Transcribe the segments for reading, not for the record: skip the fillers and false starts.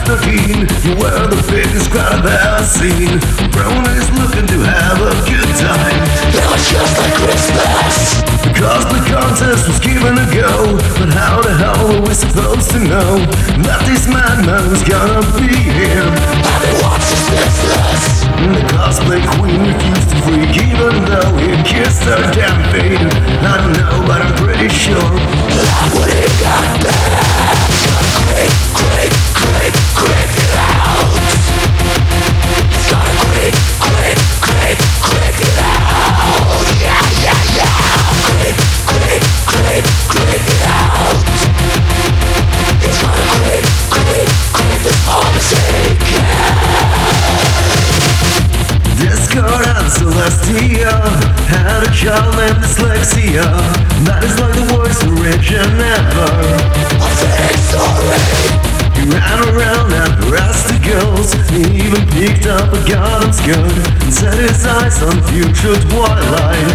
13, you were the biggest crowd I've ever seen. Everyone is looking to have a good time. It was just like Christmas. The cosplay contest was given a go, but how the hell were we supposed to know that this madman was gonna be here? I've been watching Christmas. The cosplay queen refused to freak, even though he kissed her damn feet. I don't know, but I'm pretty sure that when he got back, creep it out. It's gotta creep it out. Yeah. Creep it out. It's gotta creep this policy. Discord and Celestia had a child named Dyslexia. That is like the worst origin ever. I think sorry. He ran around and harassed the girls. He even picked up a garden skirt and set his eyes on future Twilight.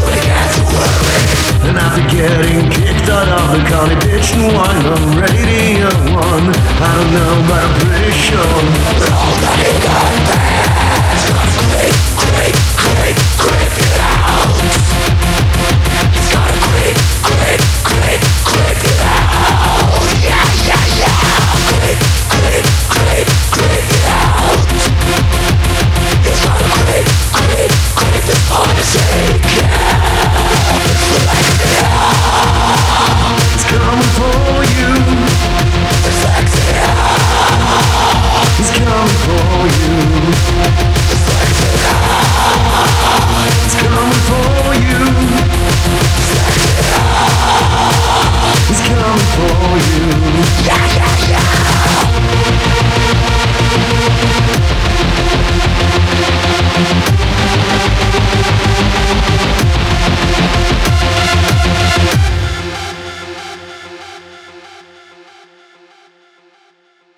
And after getting kicked out of the Connie Bitch and Wine on Radio 1, I don't know, but I'm pretty sure all that he got back. Creep it